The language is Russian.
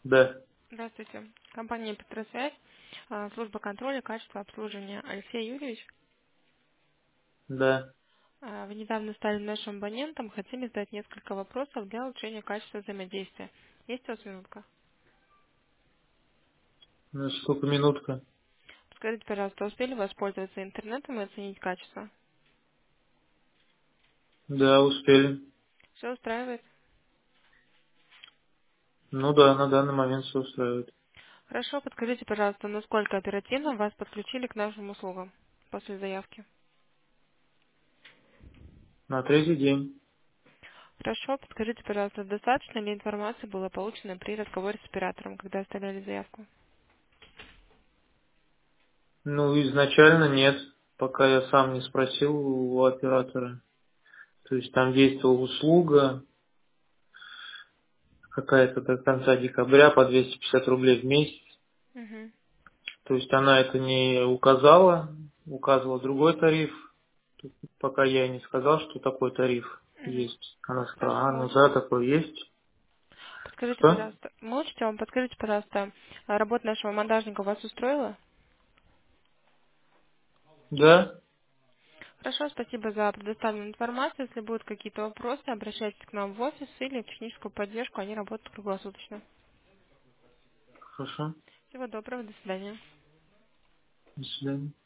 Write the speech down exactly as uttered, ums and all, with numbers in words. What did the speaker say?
Да, Здравствуйте. Компания «Петросвязь», а, служба контроля качества обслуживания. Алексей Юрьевич, да. а, вы недавно стали нашим абонентом, хотели задать несколько вопросов для улучшения качества взаимодействия. Есть у вас минутка? Ну, сколько минутка? Скажите, пожалуйста, успели воспользоваться интернетом и оценить качество? Да, успели. Все устраивает? Ну да, на данный момент все устраивает. Хорошо, подскажите, пожалуйста, насколько оперативно вас подключили к нашим услугам после заявки? На третий день. Хорошо, подскажите, пожалуйста, достаточно ли информации было получено при разговоре с оператором, когда оставляли заявку? Ну, изначально нет, пока я сам не спросил у оператора. То есть там действовала услуга какая-то до конца декабря по двести пятьдесят рублей в месяц. Угу. То есть она это не указала, указывала другой тариф, пока я не сказал, что такой тариф Угу. есть. Она сказала, а, ну Хорошо. да, такой есть. Подскажите, Что? пожалуйста, можете вам подскажите, пожалуйста, а работа нашего монтажника вас устроила? Да, Хорошо, спасибо за предоставленную информацию. Если будут какие-то вопросы, обращайтесь к нам в офис или в техническую поддержку, они работают круглосуточно. хорошо. Всего доброго, до свидания. До свидания.